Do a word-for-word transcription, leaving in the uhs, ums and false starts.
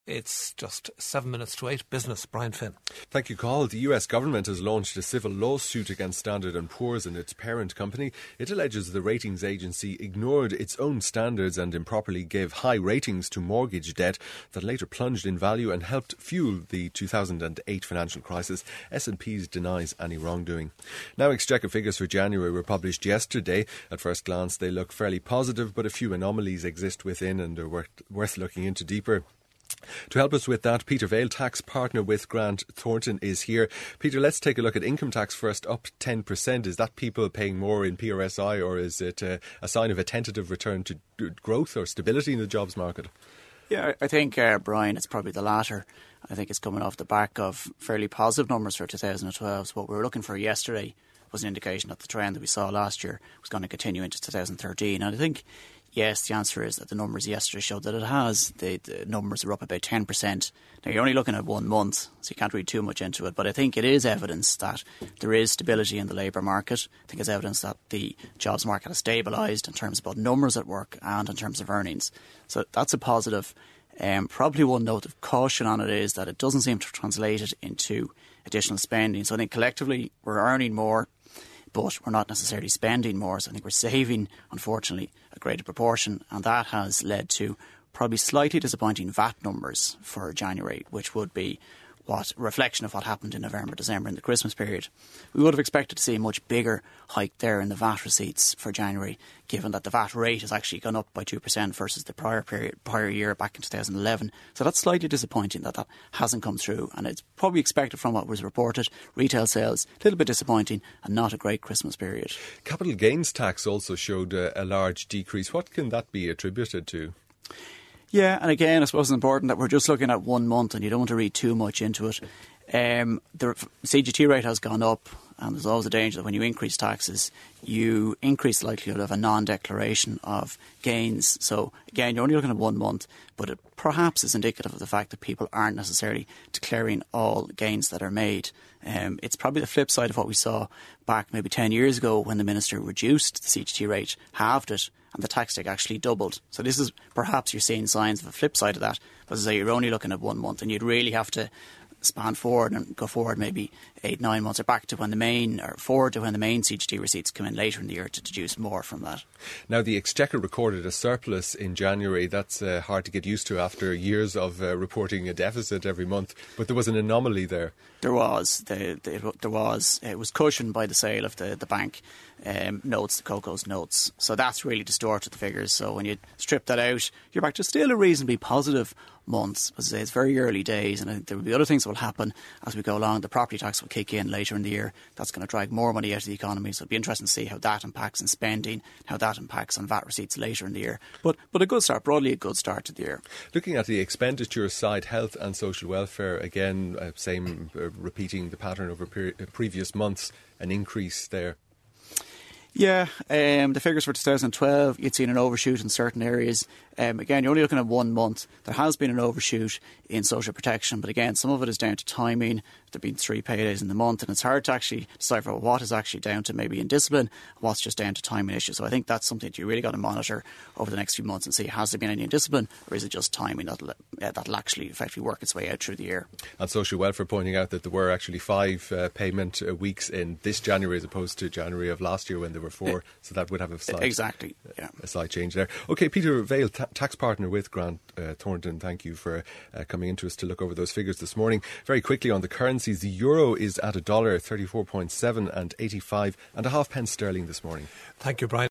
It's just seven minutes to eight. Business, Brian Finn. Thank you, Carl. The U S government has launched a civil lawsuit against Standard and Poor's and its parent company. It alleges the ratings agency ignored its own standards and improperly gave high ratings to mortgage debt that later plunged in value and helped fuel the two thousand eight financial crisis. S and P denies any wrongdoing. Now, Exchequer figures for January were published yesterday. At first glance, they look fairly positive, but a few anomalies exist within and are worth, worth looking into deeper. To help us with that, Peter Vail, tax partner with Grant Thornton, is here. Peter, let's take a look at income tax first, up ten percent. Is that people paying more in P R S I, or is it a, a sign of a tentative return to growth or stability in the jobs market? Yeah, I think, uh, Brian, it's probably the latter. I think it's coming off the back of fairly positive numbers for two thousand twelve. So what we were looking for yesterday was an indication that the trend that we saw last year was going to continue into two thousand thirteen. And I think, yes, the answer is that the numbers yesterday showed that it has. The, the numbers are up about ten percent. Now, you're only looking at one month, so you can't read too much into it. But I think it is evidence that there is stability in the labour market. I think it's evidence that the jobs market has stabilised in terms of both numbers at work and in terms of earnings. So that's a positive. Um, probably one note of caution on it is that it doesn't seem to translate it into additional spending. So I think collectively we're earning more, but we're not necessarily spending more. So I think we're saving, unfortunately, a greater proportion. And that has led to probably slightly disappointing V A T numbers for January, which would be what a reflection of what happened in November, December in the Christmas period. We would have expected to see a much bigger hike there in the V A T receipts for January, given that the V A T rate has actually gone up by two percent versus the prior period, prior year back in two thousand eleven. So that's slightly disappointing that that hasn't come through, and it's probably expected from what was reported. Retail sales, a little bit disappointing, and not a great Christmas period. Capital gains tax also showed a, a large decrease. What can that be attributed to? Yeah, and again, I suppose it's important that we're just looking at one month and you don't want to read too much into it. Um, the C G T rate has gone up, and there's always a danger that when you increase taxes, you increase the likelihood of a non-declaration of gains. So again, you're only looking at one month, but it perhaps is indicative of the fact that people aren't necessarily declaring all gains that are made. Um, it's probably the flip side of what we saw back maybe ten years ago when the Minister reduced the C G T rate, halved it, and the tax take actually doubled. So this is perhaps you're seeing signs of a flip side of that. But as I say, you're only looking at one month, and you'd really have to span forward and go forward maybe eight, nine months or back to when the main, or forward to when the main C G T receipts come in later in the year to deduce more from that. Now, the Exchequer recorded a surplus in January. That's uh, hard to get used to after years of uh, reporting a deficit every month. But there was an anomaly there. There was. The, the, there was. It was cushioned by the sale of the, the bank um, notes, the CoCo's notes. So that's really distorted the figures. So when you strip that out, you're back to still a reasonably positive month. As I say, it's very early days, and I think there will be other things that will happen as we go along. The property tax will kick in later in the year. That's going to drag more money out of the economy. So it'll be interesting to see how that impacts on spending, how that impacts on V A T receipts later in the year. But but a good start, broadly a good start to the year. Looking at the expenditure side, health and social welfare, again, uh, same uh, repeating the pattern over peri- previous months, an increase there. Yeah, um, the figures for two thousand twelve, you'd seen an overshoot in certain areas. Um, again, you're only looking at one month. There has been an overshoot in social protection, but again, some of it is down to timing. There have been three paydays in the month, and it's hard to actually decipher what is actually down to maybe indiscipline, what's just down to timing issues. So I think that's something that you really got to monitor over the next few months and see, has there been any indiscipline, or is it just timing that'll, uh, that'll actually effectively work its way out through the year. And social welfare pointing out that there were actually five uh, payment uh, weeks in this January as opposed to January of last year when there were four, so that would have a slight, exactly, yeah. a slight change there. OK, Peter Vail, ta- tax partner with Grant uh, Thornton, thank you for uh, coming into us to look over those figures this morning. Very quickly on the currencies, the euro is at a dollar thirty-four point seven and eighty-five and a half pence sterling this morning. Thank you, Brian.